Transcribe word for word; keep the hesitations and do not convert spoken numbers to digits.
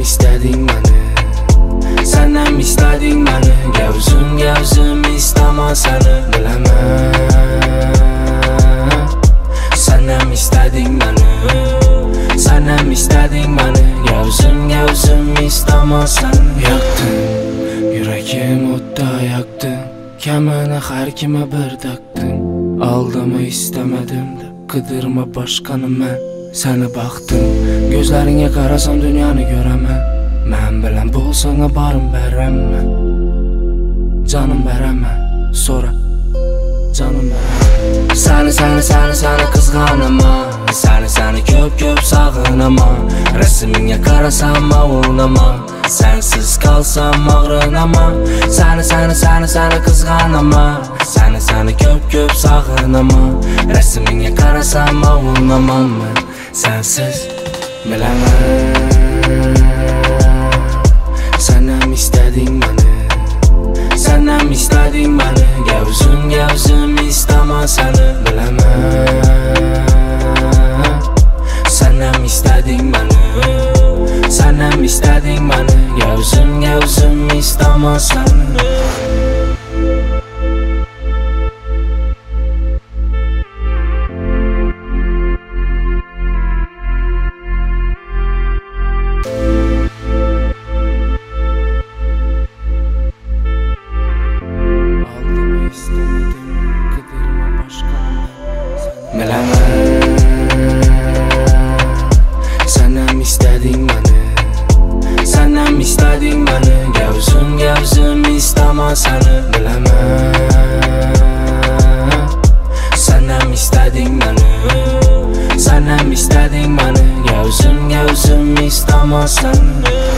isteding beni, senden isteding beni. Gözüm gözüm istama seni bilemem. Senden isteding beni, senden isteding beni. Gözüm gözüm istama seni. Yaktın yüreğim otta yaktın, kemene her kime bir taktın. Aldımı istemedim de kıdırma başkanı mən. Səni baxdım, gözlərinə qarasam dünyanı görəmən. Mən bilən bolsana barım bərəmmən, canım bərəmmən, sonra canım bərəmmən. Səni, səni, səni, səni qızğanıma, səni, səni köp köp sağınama. Rəsminə qarasam ağunama, sensiz kalsam ağrınama. Səni, səni, səni, səni qızğanıma, səni, səni köp köp sağınama. Rəsminə qarasam ağunamam mən. Sensiz bilemem. Senden isteding beni, senden isteding beni. Gözüm gözüm istama seni bilemem. Senden isteding beni, senden isteding beni. Gözüm gözüm istama seni. Bilemem. Senden isteding beni, senden isteding beni. Gözüm gözüm istama seni bilemem. Senden isteding beni, senden isteding beni. Gözüm gözüm istama seni.